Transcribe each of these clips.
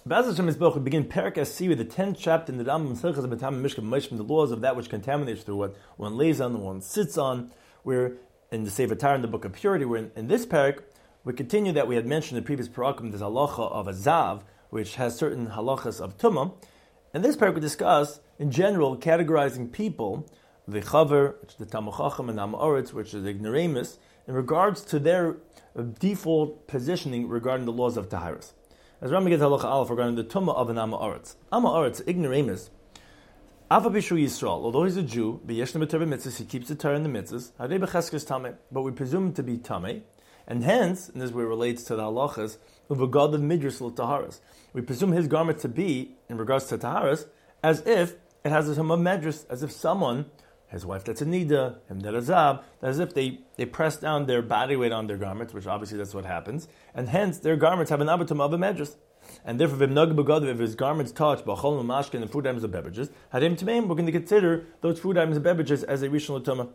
B'ez Hashem Yisborach, we begin Perek SC with the 10th chapter in the Rambam Hilchos B'tam Mishkan Moshe, the laws of that which contaminates through what one lays on, one sits on. We're in the Sefer Torah in the Book of Purity. We're in this Perek. We continue that we had mentioned in the previous Parakim, this halacha of a zav, which has certain halachas of tumah. And this Perek we discuss, in general, categorizing people, the chaver, which is the Talmid Chacham, and Amoritz, which is the ignoramus, in regards to their default positioning regarding the laws of Taharis. As Rambam gets halacha aleph regarding the tumah of an Amoritz. Amoritz, ignoramus, Avabishu Yisrael, although he's a Jew, b'yeshna b'torah mitzvahs, he keeps the Torah and the mitzvahs, hadei b'cheskes tameh, but we presume him to be tameh, and hence, and this is where it relates to the halachas, uvagad of midras l'taharas. We presume his garment to be, in regards to taharas, as if it has a tumah medras, as if someone, his wife that's a nida, him that a zab, as if they press down their body weight on their garments, which obviously that's what happens, and hence their garments have an abatum of a medras. And therefore, if his garments touch b'chol mashkin and food items and beverages, hadim tmeim, we're going to consider those food items and beverages as a rishon l'tumah.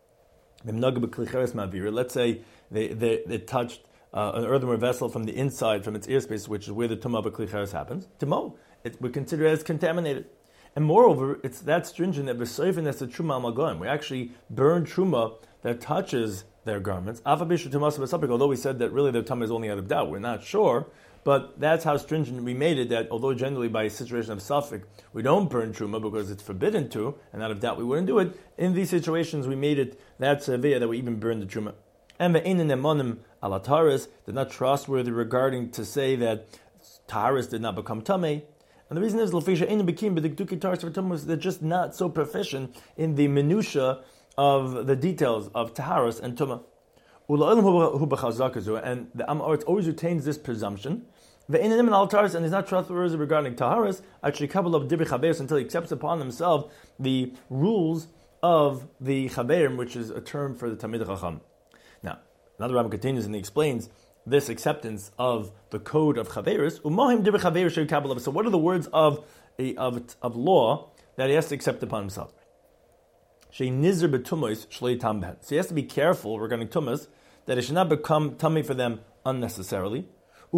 Let's say they touched an earthenware vessel from the inside, from its airspace, which is where the tumah of a klicheres happens. Timo, we consider it as contaminated. And moreover, it's that stringent that b'soifin that's the truma al-magoyim. We actually burn truma that touches their garments. Although we said that really their tumah is only out of doubt, we're not sure. But that's how stringent we made it, that although generally by a situation of suffix, we don't burn truma because it's forbidden to, and out of doubt we wouldn't do it, in these situations we made it that severe that we even burn the truma. And the Ein Nemonim ala Taharis, they're not trustworthy regarding to say that Taharis did not become Tameh. And the reason is, L'fisha Ein Bekim, but the Gduki Taharis for Tumah, they're just not so proficient in the minutia of the details of Taharis and Tumah. And the Amoritz always retains this presumption. And he's not trustworthy regarding Taharas, actually couple of Dibri Chaberis until he accepts upon himself the rules of the Chaberim, which is a term for the Talmid Chacham. Now, another Rambam continues and he explains this acceptance of the code of Chaberis. So what are the words of law that he has to accept upon himself? So he has to be careful regarding Tumas, that it should not become tummy for them unnecessarily.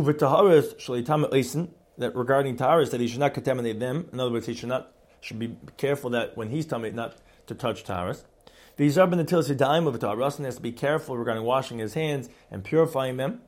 That regarding Taharis, that he should not contaminate them. In other words, he should be careful that when he's tummy, not to touch Taharis. He has to be careful regarding washing his hands and purifying them.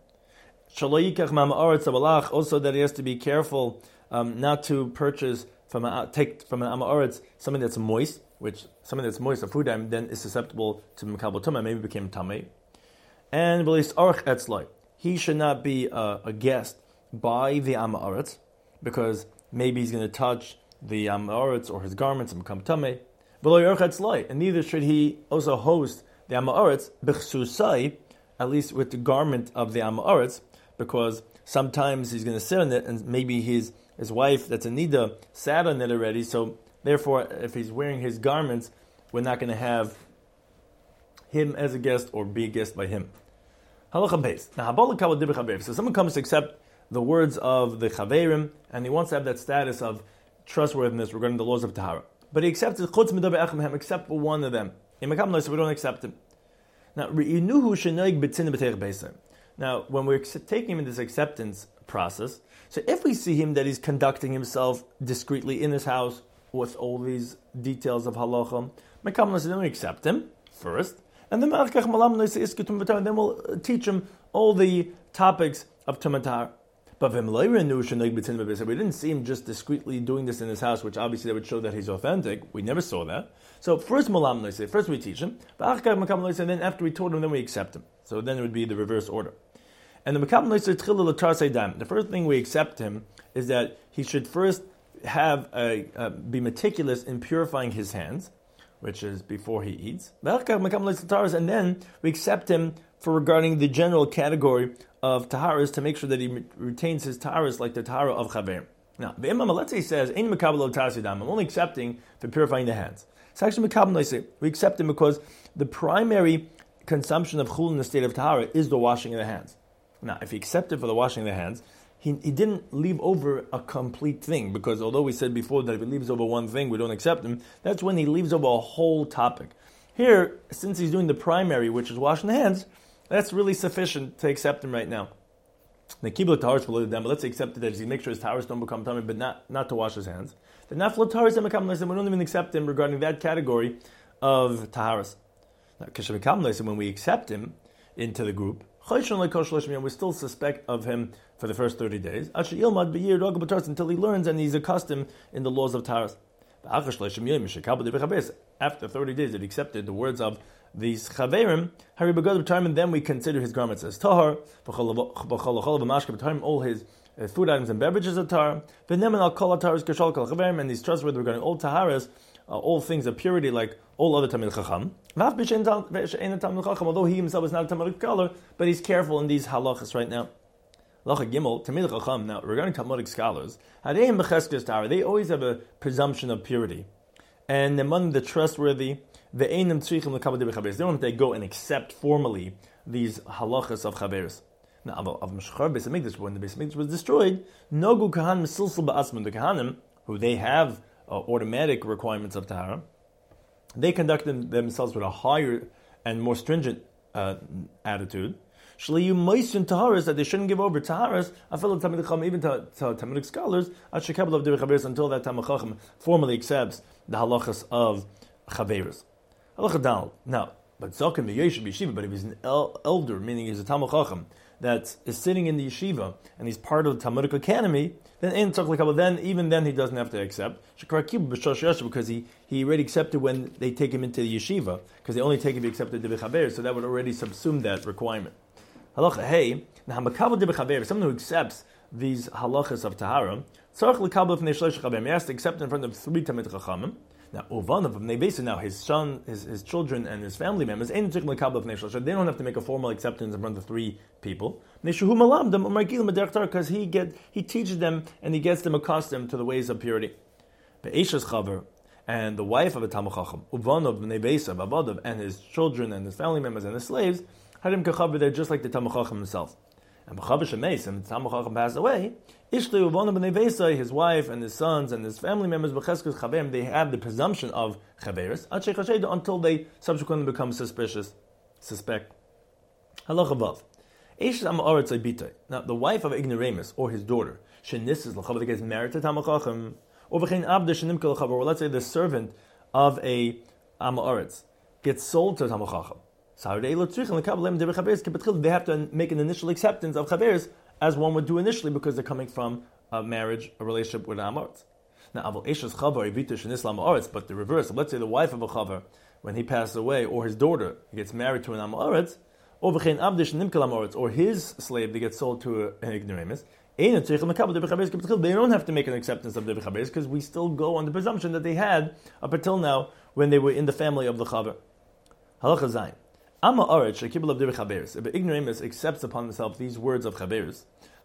Also, that he has to be careful not to purchase take from an Amoritz something that's moist, a food item, then is susceptible to Mekabel Tumah, maybe became Tameh. And he should not be a guest by the Amoritz, because maybe he's going to touch the Amoritz or his garments and become Tameh. And neither should he also host the Amoritz, b'chsusai, at least with the garment of the Amoritz, because sometimes he's going to sit on it, and maybe his wife, that's a nida, sat on it already, so therefore, if he's wearing his garments, we're not going to have him as a guest or be a guest by him. Halacha base. Now, so someone comes to accept the words of the Chaverim, and he wants to have that status of trustworthiness regarding the laws of Tahara. But he accepts it, except for one of them. In Makam so we don't accept him. Now, when we're taking him in this acceptance process, so if we see him that he's conducting himself discreetly in his house with all these details of halacha, then we accept him first, and then we'll teach him all the topics of Tumatar. But we didn't see him just discreetly doing this in his house, which obviously that would show that he's authentic. We never saw that. So first we teach him, and then after we taught him, then we accept him. So then it would be the reverse order. And the first thing we accept him is that he should first be meticulous in purifying his hands, which is before he eats. And then we accept him for regarding the general category of taharas to make sure that he retains his taharas like the tahara of chaver. Now, the imam, let's say he says, I'm only accepting for purifying the hands. It's actually we accept him because the primary consumption of chul in the state of tahara is the washing of the hands. Now, if he accepted for the washing of the hands, he didn't leave over a complete thing, because although we said before that if he leaves over one thing, we don't accept him, that's when he leaves over a whole topic. Here, since he's doing the primary, which is washing the hands, that's really sufficient to accept him right now. The kibla taharis below them, but let's say accepted that he makes sure his taharis don't become tummy, but not to wash his hands. Then naflo taharis and become less, and we don't even accept him regarding that category of taharis. Now, when we accept him into the group, we still suspect of him for the first 30 days until he learns and he's accustomed in the laws of taharis. After 30 days, it accepted the words of these chaverim, and then we consider his garments as tahar, all his food items and beverages are tahar, and he's trustworthy regarding all taharas, all things of purity, like all other Talmid Chacham. Although he himself is not a Talmud scholar, but he's careful in these halachas right now. Halacha Gimel, Talmid Chacham. Now, regarding Talmudic scholars, they always have a presumption of purity, and among the trustworthy, they don't have to go and accept formally these halachas of chaveris. Now, of Meshachar Beis Hamikdash, when the Beis Hamikdash was destroyed, Nogu Kahan Mesilsel Ba'asman, the Kahanim, who they have automatic requirements of tahara, they conducted themselves with a higher and more stringent attitude. Shliyu Moisin Taharas, that they shouldn't give over Taharas, even to Talmudic scholars, until that Talmud Chacham formally accepts the halachas of chaveris. Halacha Dal. Now, but Zokim v'Yoshev Yeshiva, but if he's an elder, meaning he's a Talmud Chacham that is sitting in the yeshiva and he's part of the Talmudic academy, then even then he doesn't have to accept because he already accepted when they take him into the yeshiva, because they only take him if he accepted the chaver, so that would already subsume that requirement. Halacha hey, someone who accepts these halachas of tahara, he has to accept in front of 3 Talmid Chachamim. Now, one of them, now his son, his children, and his family members, they don't have to make a formal acceptance in front of 3 people. Because he teaches them and he gets them accustomed to the ways of purity. And the wife of a Talmud Chacham, and his children and his family members and his slaves, they're just like the Talmud Chacham himself. And Talmud Chacham passed away, his wife and his sons and his family members, they have the presumption of chaveris until they subsequently become suspect. Halacha Vav. Now, the wife of ignoramus or his daughter, that gets married to Talmud Chacham, or let's say the servant of a Amoritz gets sold to Talmud Chacham. They have to make an initial acceptance of chaveris as one would do initially, because they're coming from a marriage, a relationship with an Amoritz. Now, but the reverse, let's say the wife of a chaver, when he passes away, or his daughter gets married to an Amoritz, or his slave, they get sold to an ignoramus, they don't have to make an acceptance of the chaveris, because we still go on the presumption that they had up until now when they were in the family of the chaver. Halacha Zayin. If an ignoramus accepts upon himself these words of chaveris,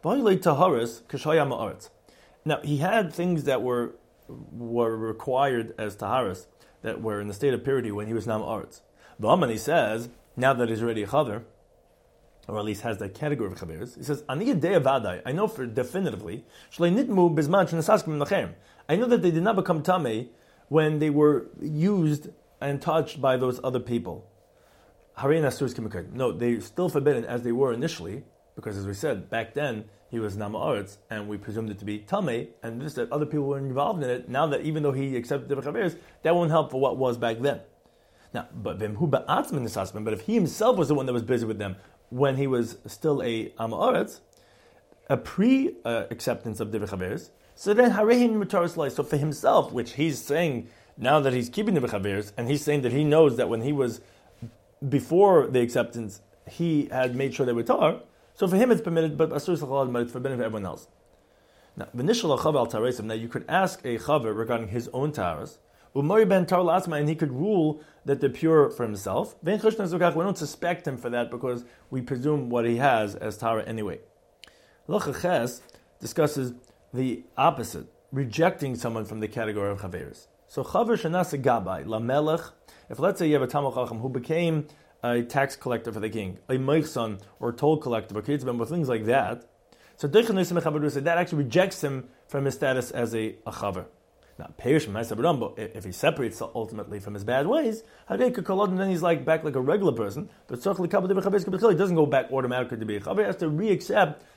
now he had things that were required as taharis, that were in the state of purity when he was nam aretz. But he says, now that he's already a chaver, or at least has that category of chaveris, he says, I know for definitively, I know that they did not become tamei when they were used and touched by those other people. No, they're still forbidden as they were initially, because as we said, back then he was Nama Aretz, and we presumed it to be Tamei, and just that other people were involved in it. Now that even though he accepted the Chaveris, that won't help for what was back then. Now, but if he himself was the one that was busy with them when he was still a Ama Aretz, a pre-acceptance of Divrei Chaveris, so then Harehin Mutaris Lai. So for himself, which he's saying now that he's keeping Divrei Chaveris, and he's saying that he knows that when he was before the acceptance, he had made sure they were tar. So for him it's permitted, but asur s'chalad, but it's forbidden for everyone else. Now, v'nishal chaver al taresim. Now you could ask a chaver regarding his own taras, umari ben tar la'asma, and he could rule that they're pure for himself. We don't suspect him for that because we presume what he has as tara anyway. Halacha Ches discusses the opposite, rejecting someone from the category of chaveris. So chaver shenasa gabai lamelech. If let's say you have a Talmud Chacham who became a tax collector for the king, a meichson or a toll collector, or things like that, so that actually rejects him from his status as a chaver. Now, if he separates ultimately from his bad ways, then he's back like a regular person. But he doesn't go back automatically to be a chaver. He has to re-accept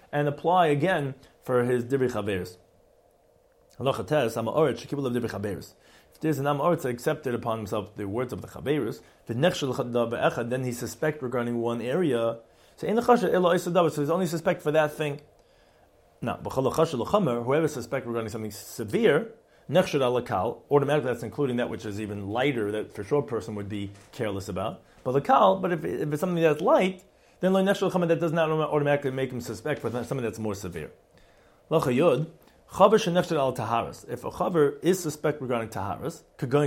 and apply again for his Divrei Chaveris. Halacha tes, Amaoret, Shekibul of Divrei Chaveris. If there's an Amaoret that accepted upon himself the words of the Chaveris, then he suspect regarding one area, so he's only suspect for that thing. Now, whoever suspects regarding something severe, automatically that's including that which is even lighter, that for sure a person would be careless about. But if it's something that's light, then that does not automatically make him suspect for something that's more severe. If a chaver is suspect regarding taharas,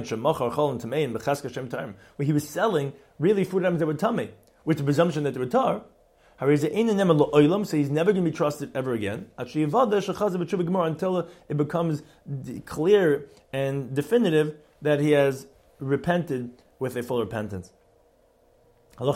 where he was selling really food items that were tummy, with the presumption that they were tar, so he's never going to be trusted ever again until it becomes clear and definitive that he has repented with a full repentance. If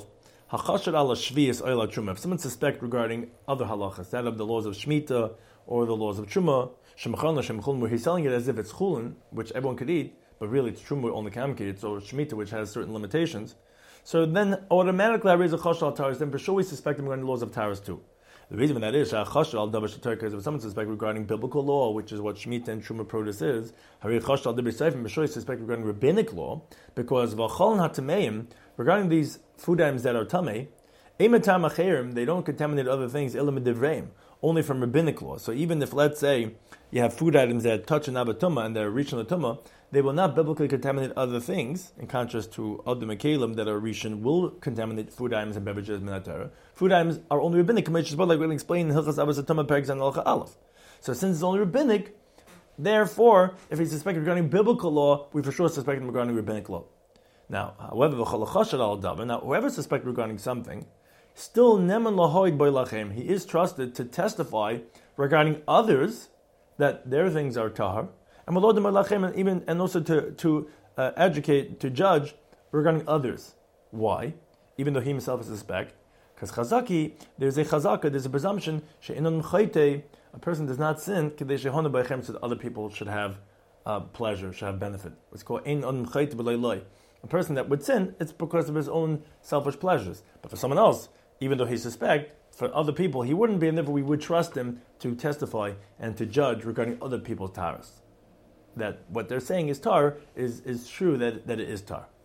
someone suspects regarding other halachas, that of the laws of Shemitah or the laws of Truma, where he's selling it as if it's chulin, which everyone could eat, but really it's Truma only can eat, so Shemitah, which has certain limitations, so then automatically I raise a chashal al taras, then for sure we suspect him regarding the laws of taras too. The reason for that is chashal al davar shetar, if someone suspects regarding biblical law, which is what Shemitah and Truma produce is, hari chashal al davar seifim, for sure we suspect regarding rabbinic law, because v'cholin hatameim, regarding these food items that are tamei, ematam acherim, they don't contaminate other things, ilam divreim, only from rabbinic law. So even if, let's say, you have food items that touch an abatuma and they're reaching the tumah, they will not biblically contaminate other things, in contrast to other mekalim that are rishon will contaminate food items and beverages minatara. Food items are only rabbinic, which is what like we'll explain in Hilchas Abbas Atama Perek and Halacha Aleph. So since it's only rabbinic, therefore, if he's suspected regarding biblical law, we for sure suspect him regarding rabbinic law. Now, however, whoever suspects regarding something, still neman lahoid boy lachem, he is trusted to testify regarding others that their things are tahar, and also to educate, to judge regarding others. Why? Even though he himself is suspect, because chazaki, there's a presumption a person does not sin so that other people should have pleasure, should have benefit. It's called a person that would sin, it's because of his own selfish pleasures. But for someone else, even though he's suspect, for other people he wouldn't be, and therefore we would trust him to testify and to judge regarding other people's taras. That what they're saying is tar is true, that it is tar.